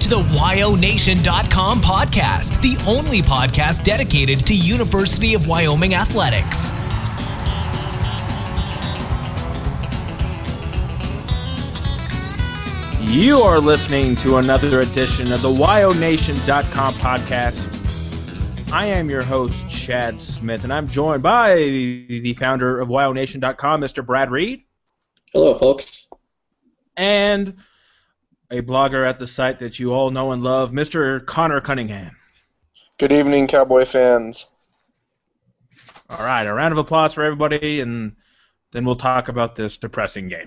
to the WyoNation.com podcast, the only podcast dedicated to University of Wyoming athletics. You are listening to another edition of the WyoNation.com podcast. I am your host, Chad Smith, and I'm joined by the founder of WyoNation.com, Mr. Brad Reed. Hello, folks. And a blogger at the site that you all know and love, Mr. Connor Cunningham. Good evening, Cowboy fans. All right, a round of applause for everybody, and then we'll talk about this depressing game.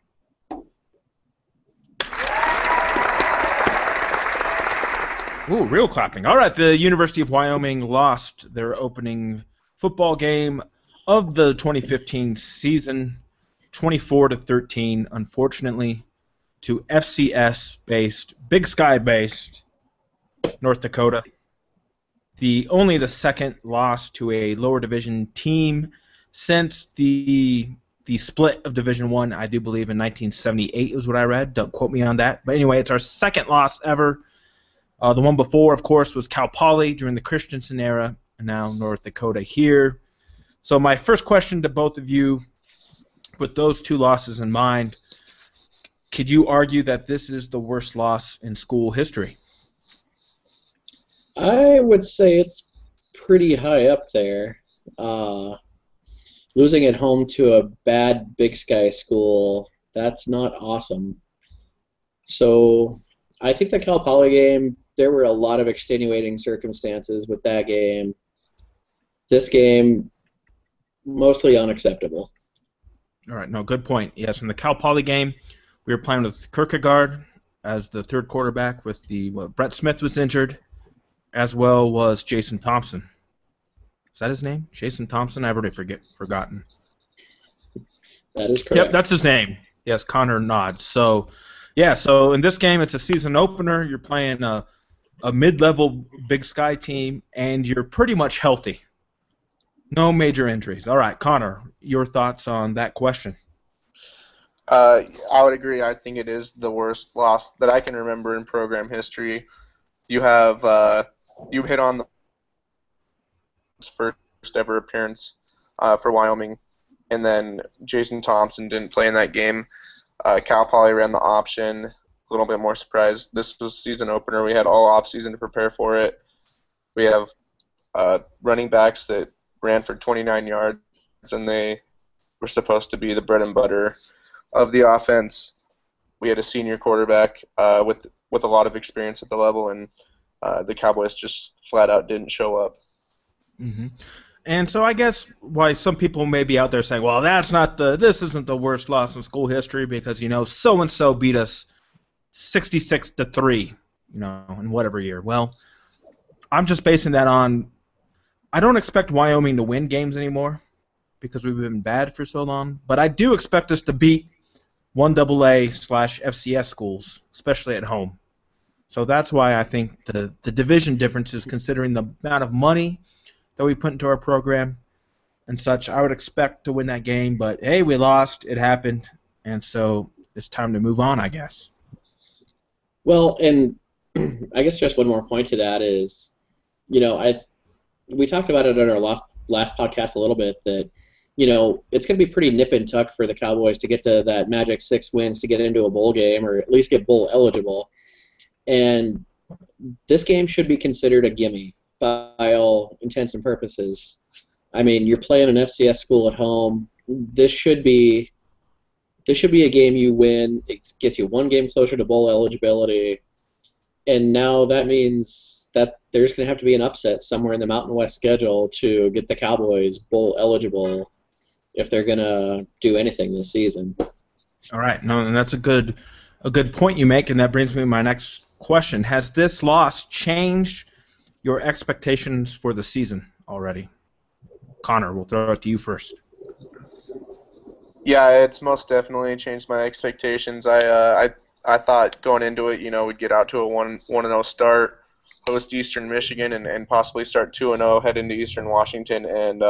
Ooh, real clapping. All right, the University of Wyoming lost their opening football game of the 2015 season, 24-13, unfortunately, to FCS-based, Big Sky-based North Dakota. Only the second loss to a lower division team since the split of Division I, I do believe, in 1978 is what I read. Don't quote me on that. But anyway, it's our second loss ever. The one before, of course, was Cal Poly during the Christensen era, and now North Dakota here. So my first question to both of you, with those two losses in mind, could you argue that this is the worst loss in school history? I would say it's pretty high up there. Losing at home to a bad Big Sky school, that's not awesome. So I think the Cal Poly game, there were a lot of extenuating circumstances with that game. This game, mostly unacceptable. All right, no, good point. Yes, in the Cal Poly game, we were playing with Kierkegaard as the third quarterback. Brett Smith was injured, as well was Jason Thompson. Is that his name? Jason Thompson? I've already forgotten. That is correct. Yep, that's his name. Yes, Connor nods. So in this game, it's a season opener. You're playing a mid-level Big Sky team, and you're pretty much healthy. No major injuries. All right, Connor, your thoughts on that question? I would agree. I think it is the worst loss that I can remember in program history. You have you hit on the first ever appearance for Wyoming, and then Jason Thompson didn't play in that game. Cal Poly ran the option. A little bit more surprised. This was season opener. We had all off season to prepare for it. We have running backs that ran for 29 yards, and they were supposed to be the bread and butter of the offense. We had a senior quarterback with a lot of experience at the level, and the Cowboys just flat out didn't show up. Mm-hmm. And so I guess why some people may be out there saying, well, this isn't the worst loss in school history because, so and so beat us 66-3, in whatever year. Well, I'm just basing that on I don't expect Wyoming to win games anymore because we've been bad for so long, but I do expect us to beat 1AA/FCS schools, especially at home. So that's why I think the division differences, considering the amount of money that we put into our program and such, I would expect to win that game, but hey, we lost, it happened, and so it's time to move on, I guess. Well, and I guess just one more point to that is, we talked about it on our last podcast a little bit that, it's going to be pretty nip and tuck for the Cowboys to get to that magic 6 wins to get into a bowl game or at least get bowl eligible. And this game should be considered a gimme by all intents and purposes. I mean, you're playing an FCS school at home. This should be a game you win. It gets you one game closer to bowl eligibility. And now that means that there's going to have to be an upset somewhere in the Mountain West schedule to get the Cowboys bowl eligible if they're going to do anything this season. All right. No, and that's a good point you make, and that brings me to my next question. Has this loss changed your expectations for the season already? Connor, we'll throw it to you first. Yeah, it's most definitely changed my expectations. I thought going into it, we'd get out to a 1-0 start, host Eastern Michigan, and possibly start 2-0, head into Eastern Washington, and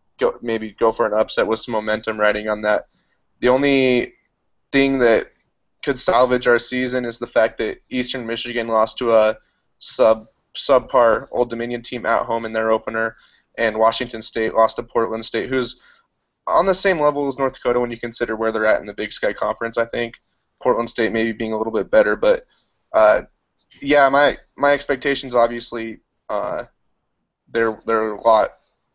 maybe go for an upset with some momentum riding on that. The only thing that could salvage our season is the fact that Eastern Michigan lost to a subpar Old Dominion team at home in their opener, and Washington State lost to Portland State, who's on the same level as North Dakota when you consider where they're at in the Big Sky Conference, I think. Portland State maybe being a little bit better, but yeah, my expectations obviously they're a lot.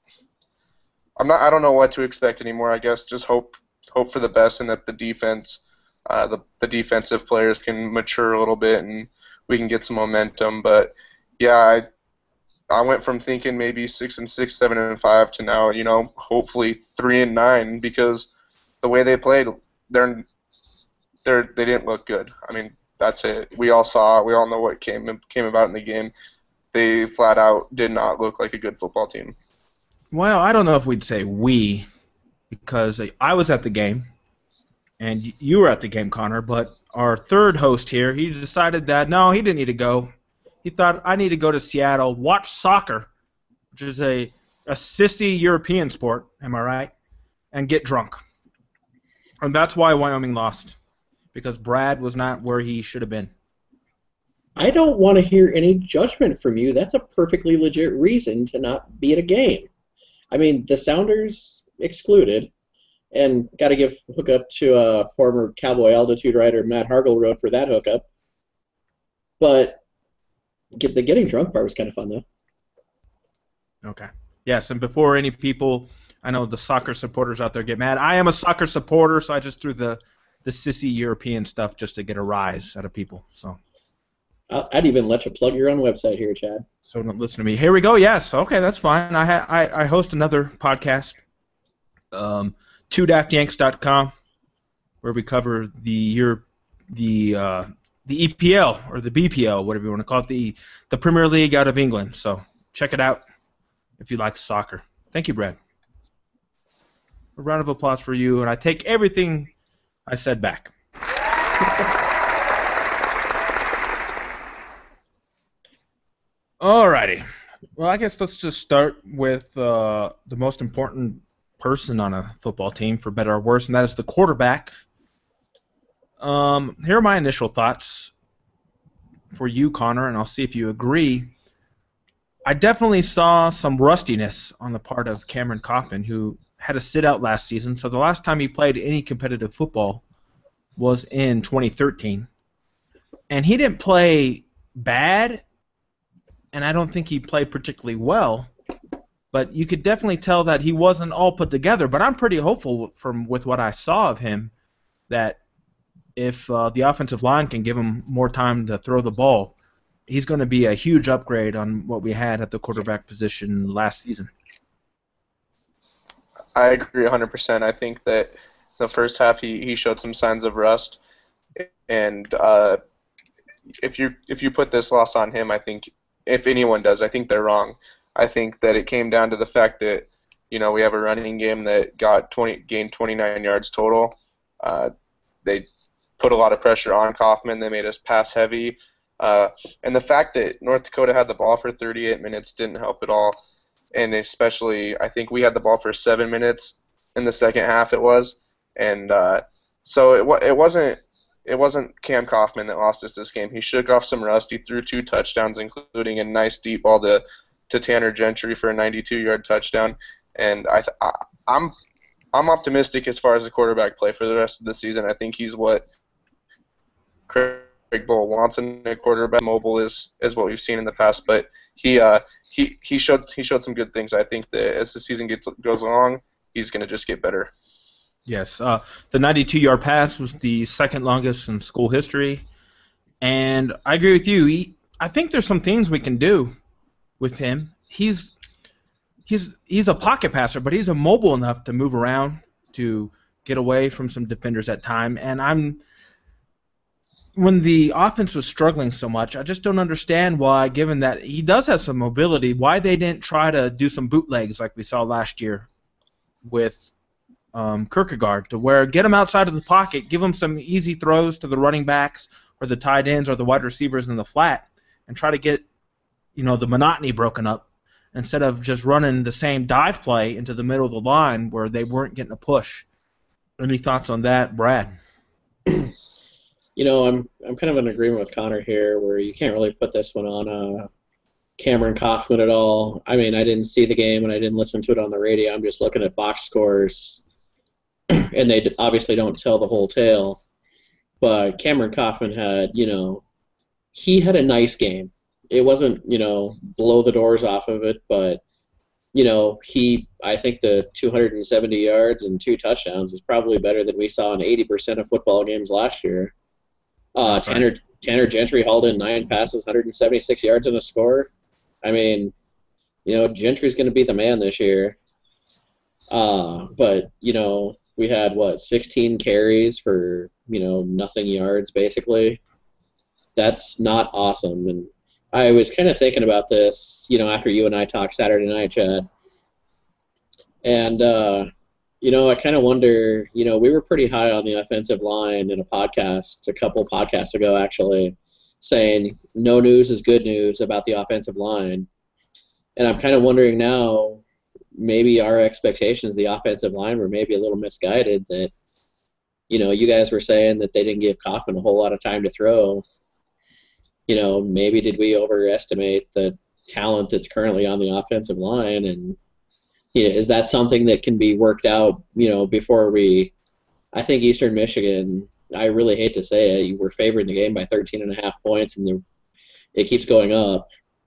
I don't know what to expect anymore. I guess just hope for the best, and that the defense, the defensive players can mature a little bit, and we can get some momentum. But yeah, I went from thinking maybe 6-6, 7-5 to now, hopefully 3-9, because the way they played, they didn't look good. I mean, that's it. We all know what came about in the game. They flat out did not look like a good football team. Well, I don't know if we'd say we, because I was at the game, and you were at the game, Connor, but our third host here, he decided that, no, he didn't need to go. He thought, I need to go to Seattle, watch soccer, which is a sissy European sport, am I right, and get drunk. And that's why Wyoming lost, because Brad was not where he should have been. I don't want to hear any judgment from you. That's a perfectly legit reason to not be at a game. I mean, the Sounders excluded, and got to give hookup to former Cowboy Altitude rider Matt Hargleroad for that hookup. But the getting drunk part was kind of fun, though. Okay. Yes, and before any people, I know the soccer supporters out there get mad. I am a soccer supporter, so I just threw the sissy European stuff just to get a rise out of people. So I'd even let you plug your own website here, Chad. So don't listen to me. Here we go. Yes. Okay, that's fine. I host another podcast, twodaftyanks.com, where we cover the EPL or the BPL, whatever you want to call it, the Premier League out of England. So check it out if you like soccer. Thank you, Brad. A round of applause for you, and I take everything I said back. Alrighty. Well, I guess let's just start with the most important person on a football team, for better or worse, and that is the quarterback. Here are my initial thoughts for you, Connor, and I'll see if you agree. I definitely saw some rustiness on the part of Cameron Kaufman, who had a sit-out last season, so the last time he played any competitive football was in 2013. And he didn't play bad, and I don't think he played particularly well, but you could definitely tell that he wasn't all put together. But I'm pretty hopeful with what I saw of him that if the offensive line can give him more time to throw the ball, he's going to be a huge upgrade on what we had at the quarterback position last season. I agree 100%. I think that the first half he showed some signs of rust, and if you put this loss on him, I think if anyone does, I think they're wrong. I think that it came down to the fact that we have a running game that gained 29 yards total. They put a lot of pressure on Kaufman. They made us pass heavy, and the fact that North Dakota had the ball for 38 minutes didn't help at all. And especially, I think we had the ball for 7 minutes in the second half. It was, and so it wasn't Cam Kaufman that lost us this game. He shook off some rust. He threw 2 touchdowns, including a nice deep ball to Tanner Gentry for a 92-yard touchdown. And I'm optimistic as far as the quarterback play for the rest of the season. I think he's what Craig Bohl wants in a quarterback. Mobile is what we've seen in the past, but he showed some good things. I think that as the season goes along, he's going to just get better. Yes, the 92-yard pass was the second longest in school history, and I agree with you. I think there's some things we can do with him. He's a pocket passer, but he's mobile enough to move around, to get away from some defenders at time. And when the offense was struggling so much, I just don't understand why, given that he does have some mobility, why they didn't try to do some bootlegs like we saw last year with Kierkegaard, to where get him outside of the pocket, give him some easy throws to the running backs or the tight ends or the wide receivers in the flat, and try to get the monotony broken up instead of just running the same dive play into the middle of the line where they weren't getting a push. Any thoughts on that, Brad? I'm kind of in agreement with Connor here, where you can't really put this one on Cameron Kaufman at all. I mean, I didn't see the game and I didn't listen to it on the radio. I'm just looking at box scores, and they obviously don't tell the whole tale. But Cameron Kaufman had, he had a nice game. It wasn't, blow the doors off of it, but I think the 270 yards and 2 touchdowns is probably better than we saw in 80% of football games last year. Tanner Gentry hauled in 9 passes, 176 yards in the score. I mean, Gentry's going to be the man this year. But we had 16 carries for nothing yards basically. That's not awesome. And I was kind of thinking about this, after you and I talked Saturday night, Chad. And I kind of wonder, we were pretty high on the offensive line in a podcast a couple podcasts ago, actually, saying no news is good news about the offensive line. And I'm kind of wondering now, maybe our expectations, the offensive line, were maybe a little misguided, that, you guys were saying that they didn't give Kaufman a whole lot of time to throw. Maybe did we overestimate the talent that's currently on the offensive line, and is that something that can be worked out, before I think Eastern Michigan, I really hate to say it, you were favored the game by 13.5 points, and it keeps going up.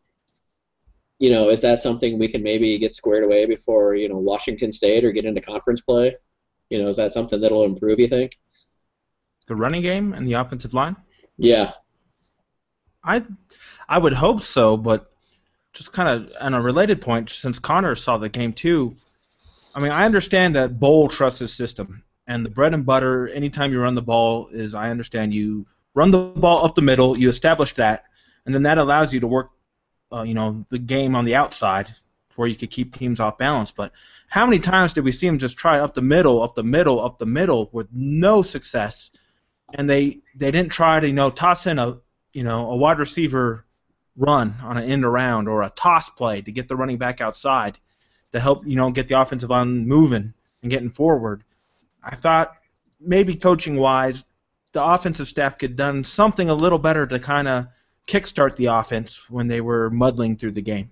Is that something we can maybe get squared away before, Washington State or get into conference play? Is that something that'll improve, you think? The running game and the offensive line? Yeah. I would hope so, but just kind of on a related point, since Connor saw the game too, I mean, I understand that Bowl trusts his system, and the bread and butter, anytime you run the ball, is I understand you run the ball up the middle, you establish that, and then that allows you to work, the game on the outside where you could keep teams off balance. But how many times did we see him just try up the middle with no success, and they didn't try to, toss in a wide receiver run on an end around or a toss play to get the running back outside to help, get the offensive line moving and getting forward. I thought maybe coaching-wise, the offensive staff could have done something a little better to kind of kickstart the offense when they were muddling through the game.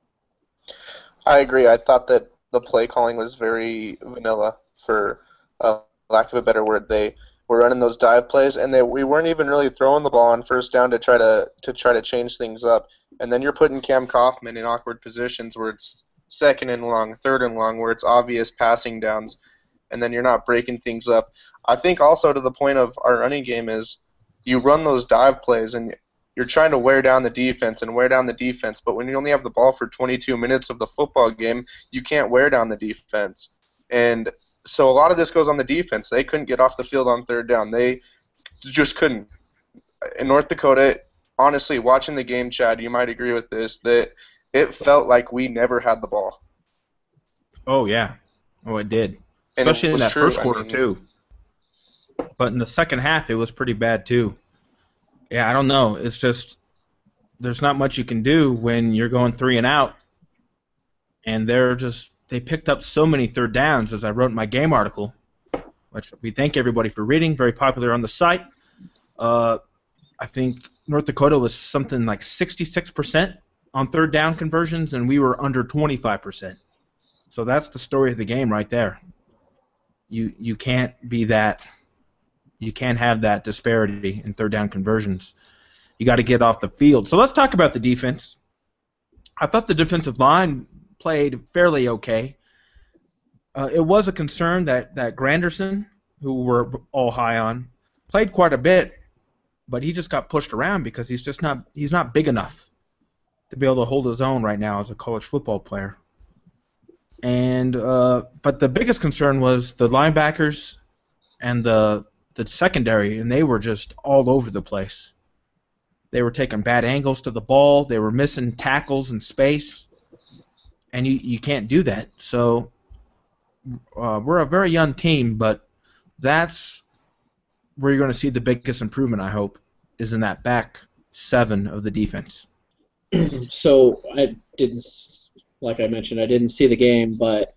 I agree. I thought that the play calling was very vanilla, for lack of a better word. They were running those dive plays, and we weren't even really throwing the ball on first down to try to change things up. And then you're putting Cam Kaufman in awkward positions where it's 2nd and long, 3rd and long, where it's obvious passing downs, and then you're not breaking things up. I think also to the point of our running game is you run those dive plays and you're trying to wear down the defense, but when you only have the ball for 22 minutes of the football game, you can't wear down the defense. And so a lot of this goes on the defense. They couldn't get off the field on 3rd down. They just couldn't. In North Dakota, honestly, watching the game, Chad, you might agree with this, that it felt like we never had the ball. Oh, yeah. Oh, it did. Especially in that first quarter, too. But in the second half, it was pretty bad, too. Yeah, I don't know. It's just there's not much you can do when you're going 3 and out, and they picked up so many 3rd downs, as I wrote in my game article, which we thank everybody for reading, very popular on the site. I think North Dakota was something like 66% on 3rd down conversions, and we were under 25%. So that's the story of the game right there. You can't be that. You can't have that disparity in 3rd down conversions. You got to get off the field. So let's talk about the defense. I thought the defensive line played fairly okay. It was a concern that Granderson, who we're all high on, played quite a bit, but he just got pushed around because he's not big enough to be able to hold his own right now as a college football player. And but the biggest concern was the linebackers and the secondary, and they were just all over the place. They were taking bad angles to the ball. They were missing tackles in space, and you can't do that. So we're a very young team, but that's where you're going to see the biggest improvement, I hope, is in that back 7 of the defense. So like I mentioned, I didn't see the game, but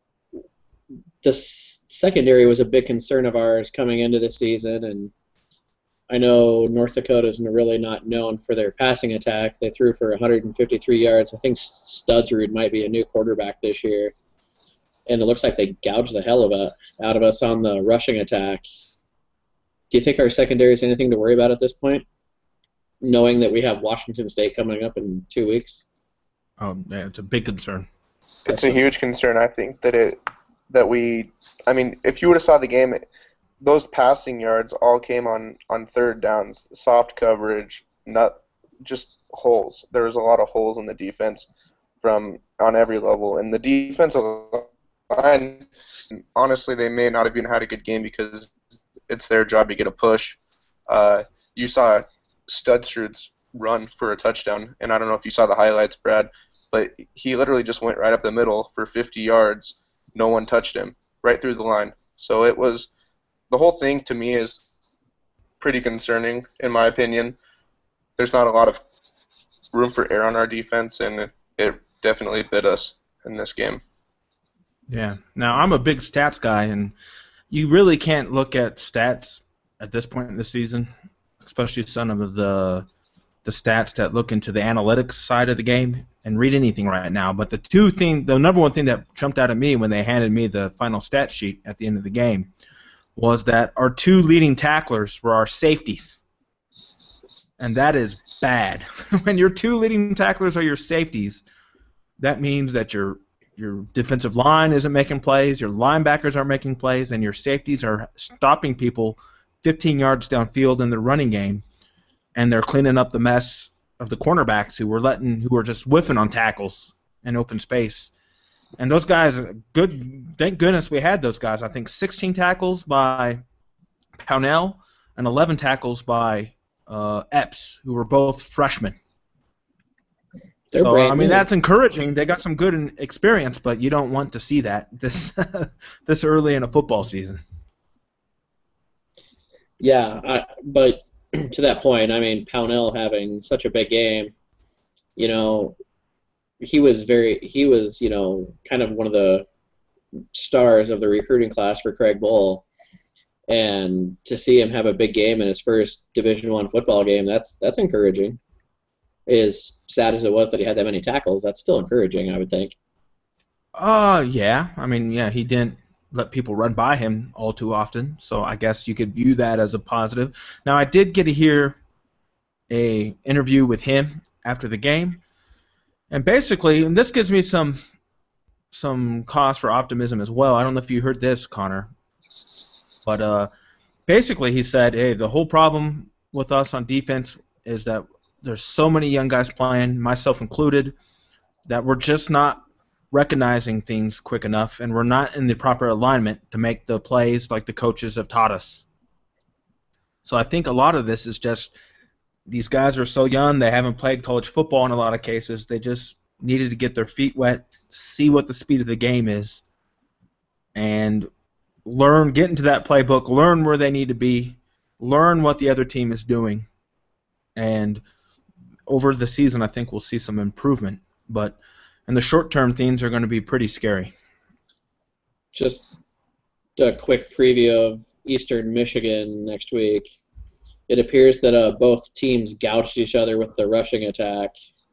the secondary was a big concern of ours coming into the season, and I know North Dakota is really not known for their passing attack. They threw for 153 yards. I think Studsrud might be a new quarterback this year. And it looks like they gouged the hell out of us on the rushing attack. Do you think our secondary is anything to worry about at this point, knowing that we have Washington State coming up in 2 weeks? Oh, yeah, it's a big concern. It's a huge concern. I think if you would have saw the game, those passing yards all came on third downs, soft coverage, not just holes. There was a lot of holes in the defense on every level, and the defensive line, honestly, they may not have even had a good game because it's their job to get a push. You saw Studsrud's run for a touchdown, and I don't know if you saw the highlights, Brad, but he literally just went right up the middle for 50 yards. No one touched him, right through the line. So the whole thing to me is pretty concerning, in my opinion. There's not a lot of room for error on our defense, and it definitely bit us in this game. Yeah. Now, I'm a big stats guy, and you really can't look at stats at this point in the season, especially some of the stats that look into the analytics side of the game and read anything right now. But the number one thing that jumped out at me when they handed me the final stat sheet at the end of the game was that our two leading tacklers were our safeties. And that is bad. When your two leading tacklers are your safeties, that means that your defensive line isn't making plays, your linebackers aren't making plays, and your safeties are stopping people 15 yards downfield in the running game, and they're cleaning up the mess of the cornerbacks who were just whiffing on tackles in open space. And those guys, good. Thank goodness we had those guys. I think 16 tackles by Pownell and 11 tackles by Epps, who were both freshmen. That's encouraging. They got some good experience, but you don't want to see that this early in a football season. Yeah, but to that point, Pownell having such a big game, he was kind of one of the stars of the recruiting class for Craig Bowl, and to see him have a big game in his first Division I football game, that's encouraging. As sad as it was that he had that many tackles, that's still encouraging, I would think. Yeah. He didn't let people run by him all too often, so I guess you could view that as a positive. Now, I did get to hear a interview with him after the game, and basically, and this gives me some cause for optimism as well. I don't know if you heard this, Connor, but basically he said, hey, the whole problem with us on defense is that there's so many young guys playing, myself included, that we're just not recognizing things quick enough, and we're not in the proper alignment to make the plays like the coaches have taught us. So I think a lot of this is just these guys are so young, they haven't played college football in a lot of cases. They just needed to get their feet wet, see what the speed of the game is, and get into that playbook, learn where they need to be, learn what the other team is doing, and over the season I think we'll see some improvement. But in the short term, things are going to be pretty scary. Just a quick preview of Eastern Michigan next week. It appears that both teams gouged each other with the rushing attack.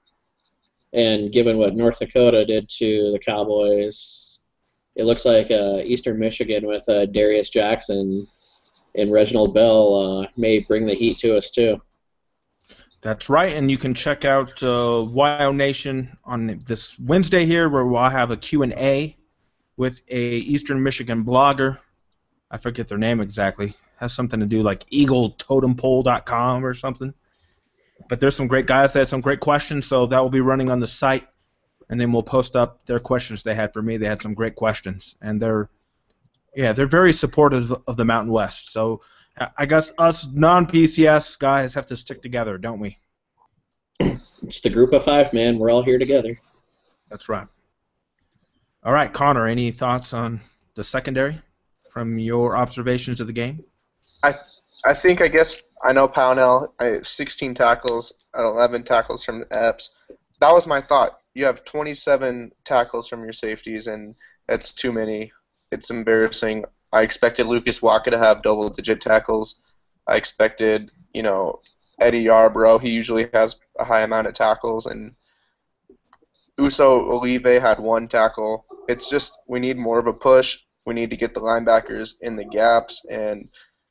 And given what North Dakota did to the Cowboys, it looks like Eastern Michigan with Darius Jackson and Reginald Bell may bring the heat to us too. That's right, and you can check out YO Nation on this Wednesday here, where we'll have a Q&A with a Eastern Michigan blogger. I forget their name exactly. Has something to do like EagleTotemPole.com or something. But there's some great guys that had some great questions, so that will be running on the site, and then we'll post up their questions they had for me. They had some great questions, and they're very supportive of the Mountain West. So I guess us non-PCS guys have to stick together, don't we? It's the group of five, man. We're all here together. That's right. All right, Connor, any thoughts on the secondary from your observations of the game? I think, I guess, I know Pownell, 16 tackles, 11 tackles from Epps. That was my thought. You have 27 tackles from your safeties, and that's too many. It's embarrassing. I expected Lucas Waka to have double-digit tackles. I expected Eddie Yarbrough, he usually has a high amount of tackles, and Uso Olive had 1 tackle. It's just we need more of a push. We need to get the linebackers in the gaps and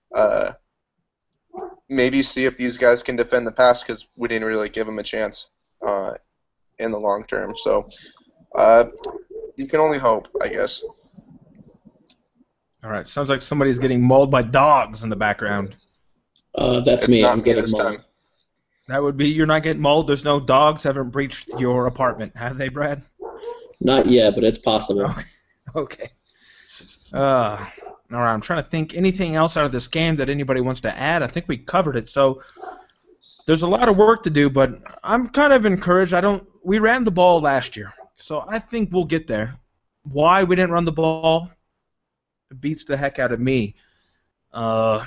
maybe see if these guys can defend the pass because we didn't really give them a chance in the long term. So you can only hope, I guess. All right, sounds like somebody's getting mauled by dogs in the background. That's me. I'm getting mauled. That would be you're not getting mauled. There's no dogs haven't breached your apartment, have they, Brad? Not yet, but it's possible. Okay. All right, I'm trying to think anything else out of this game that anybody wants to add. I think we covered it. So there's a lot of work to do, but I'm kind of encouraged. We ran the ball last year, so I think we'll get there. Why we didn't run the ball beats the heck out of me. But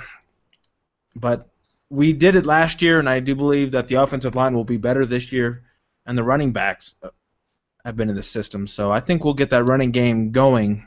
we did it last year, and I do believe that the offensive line will be better this year, and the running backs have been in the system. So I think we'll get that running game going.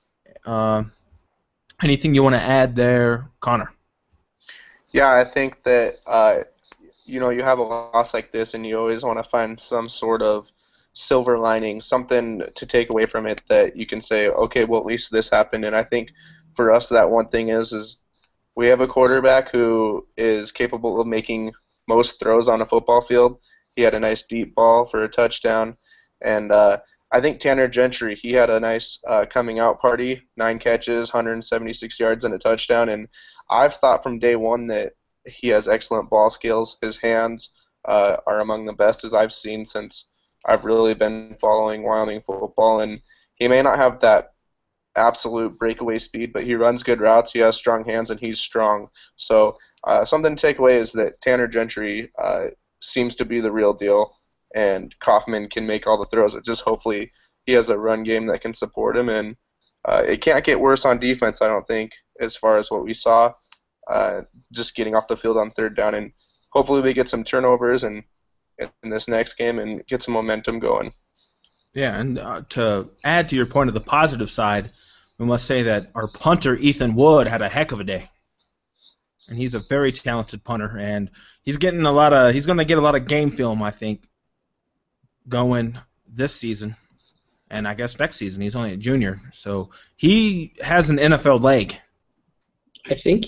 Anything you want to add there, Connor? Yeah, I think that you have a loss like this, and you always want to find some sort of silver lining, something to take away from it that you can say, okay, well, at least this happened. And I think for us, that one thing is we have a quarterback who is capable of making most throws on a football field. He had a nice deep ball for a touchdown, and I think Tanner Gentry, he had a nice coming out party, 9 catches, 176 yards, and a touchdown. And I've thought from day one that he has excellent ball skills. His hands are among the best as I've seen since I've really been following Wyoming football. And he may not have that absolute breakaway speed, but he runs good routes, he has strong hands, and he's strong. So something to take away is that Tanner Gentry seems to be the real deal, and Kaufman can make all the throws. It just hopefully he has a run game that can support him, and it can't get worse on defense, I don't think, as far as what we saw, just getting off the field on 3rd down, and hopefully we get some turnovers in this next game and get some momentum going. Yeah, and to add to your point of the positive side, we must say that our punter, Ethan Wood, had a heck of a day. And he's a very talented punter, and he's going to get a lot of game film, I think, going this season. And I guess next season. He's only a junior. So he has an NFL leg. I think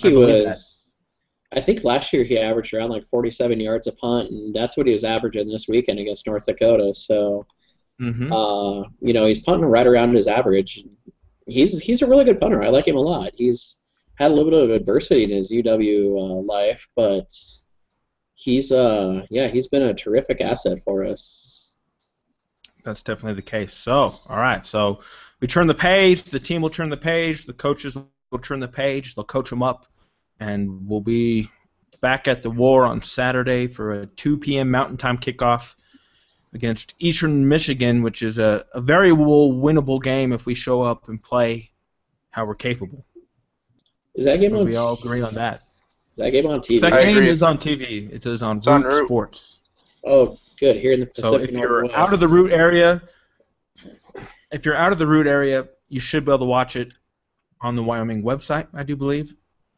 I think last year he averaged around like 47 yards a punt, and that's what he was averaging this weekend against North Dakota. So, he's punting right around his average. He's a really good punter. I like him a lot. He's had a little bit of adversity in his UW life, but he's been a terrific asset for us. That's definitely the case. So, all right. So we turn the page. The team will turn the page. The coaches will turn the page. They'll coach them up. And we'll be back at the War on Saturday for a 2 p.m. Mountain Time kickoff against Eastern Michigan, which is a very winnable game if we show up and play how we're capable. Is that game on? We all agree on that. Is that game on TV? That game is on TV. It is on Root Sports. Oh, good. Here in the Pacific Northwest. So if you're out of the Root area, you should be able to watch it on the Wyoming website, I do believe.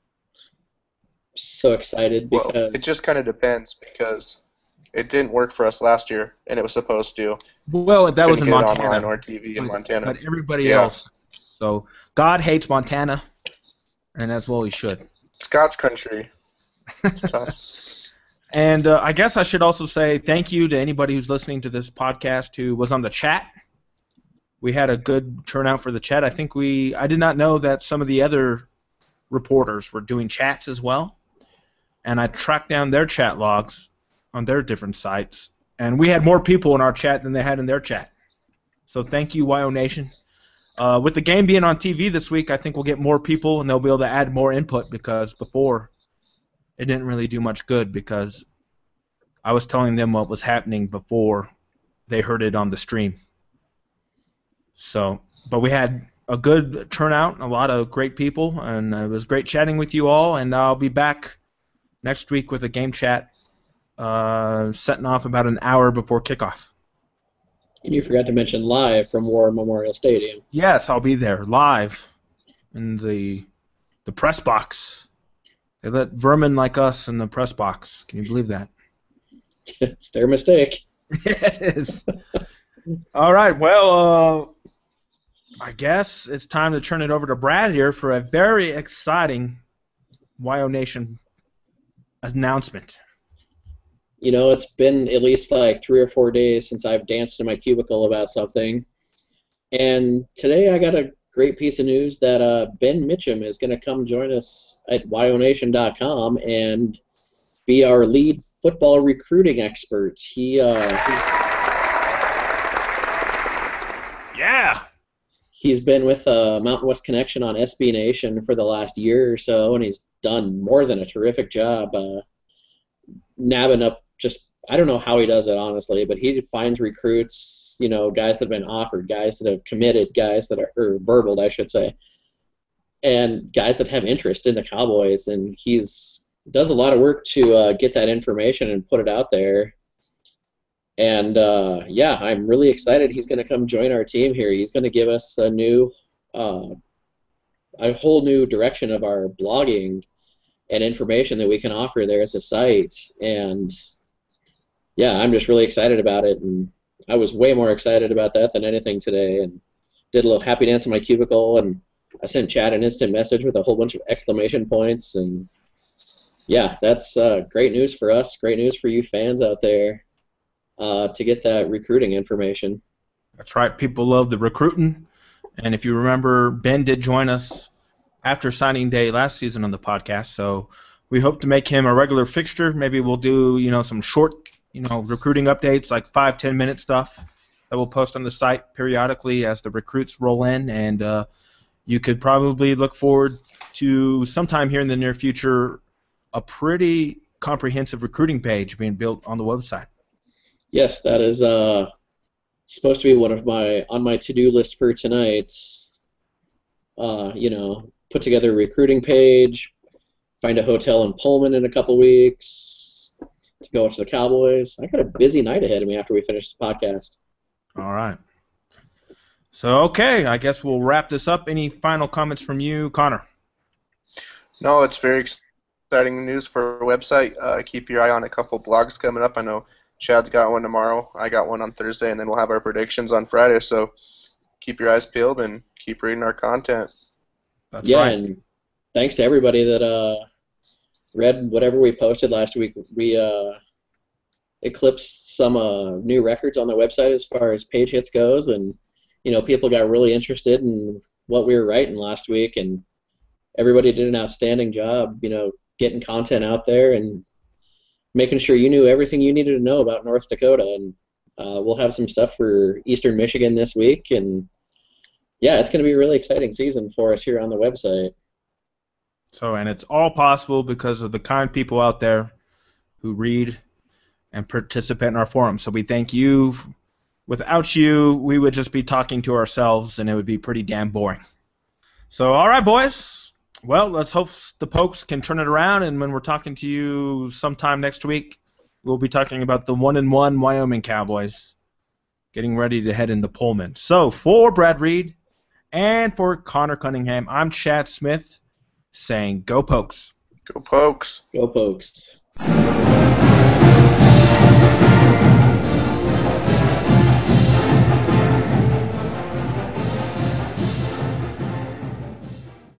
So excited because it just kind of depends because it didn't work for us last year and it was supposed to. Well, that was in Montana. Online or TV in Montana. But everybody else. So God hates Montana, and as well he should. It's God's country. It's tough. And I guess I should also say thank you to anybody who's listening to this podcast who was on the chat. We had a good turnout for the chat. I did not know that some of the other reporters were doing chats as well. And I tracked down their chat logs on their different sites, and we had more people in our chat than they had in their chat. So thank you, Wyo Nation. With the game being on TV this week, I think we'll get more people, and they'll be able to add more input because before it didn't really do much good because I was telling them what was happening before they heard it on the stream. So, but we had a good turnout, a lot of great people, and it was great chatting with you all, and I'll be back next week with a game chat setting off about an hour before kickoff. And you forgot to mention live from War Memorial Stadium. Yes, I'll be there live in the press box They let vermin like us in the press box. Can you believe that? It's their mistake. It is. All right, well, I guess it's time to turn it over to Brad here for a very exciting Wyo Nation announcement. You know, it's been at least like 3 or 4 days since I've danced in my cubicle about something. And today I got a great piece of news that Ben Mitchum is going to come join us at wyonation.com and be our lead football recruiting expert. He's been with Mountain West Connection on SB Nation for the last year or so, and he's done more than a terrific job nabbing up just, I don't know how he does it, honestly, but he finds recruits, you know, guys that have been offered, guys that have committed, guys that are, or verbaled, I should say, and guys that have interest in the Cowboys, and does a lot of work to get that information and put it out there. And, yeah, I'm really excited he's going to come join our team here. He's going to give us a whole new direction of our blogging and information that we can offer there at the site. And, yeah, I'm just really excited about it. And I was way more excited about that than anything today. And did a little happy dance in my cubicle. And I sent Chad an instant message with a whole bunch of exclamation points. And, yeah, that's great news for us, great news for you fans out there. To get that recruiting information. That's right. People love the recruiting. And if you remember, Ben did join us after signing day last season on the podcast. So we hope to make him a regular fixture. Maybe we'll do, some short, recruiting updates, like 5-10 minute stuff that we'll post on the site periodically as the recruits roll in. And you could probably look forward to sometime here in the near future a pretty comprehensive recruiting page being built on the website. Yes, that is supposed to be on my to-do list for tonight. Put together a recruiting page, find a hotel in Pullman in a couple weeks to go watch the Cowboys. I got a busy night ahead of me after we finish the podcast. All right. So, okay, I guess we'll wrap this up. Any final comments from you, Connor? No, it's very exciting news for our website. Keep your eye on a couple blogs coming up. I know Chad's got one tomorrow. I got one on Thursday, and then we'll have our predictions on Friday. So keep your eyes peeled and keep reading our content. That's right. And thanks to everybody that read whatever we posted last week. We eclipsed some new records on the website as far as page hits goes, and people got really interested in what we were writing last week, and everybody did an outstanding job, getting content out there and making sure you knew everything you needed to know about North Dakota. And we'll have some stuff for Eastern Michigan this week. And, yeah, it's going to be a really exciting season for us here on the website. So, and it's all possible because of the kind people out there who read and participate in our forums. So we thank you. Without you, we would just be talking to ourselves, and it would be pretty damn boring. So, all right, boys. Well, let's hope the Pokes can turn it around, and when we're talking to you sometime next week, we'll be talking about the 1-1 Wyoming Cowboys getting ready to head into Pullman. So, for Brad Reed and for Connor Cunningham, I'm Chad Smith saying, Go Pokes. Go Pokes. Go Pokes.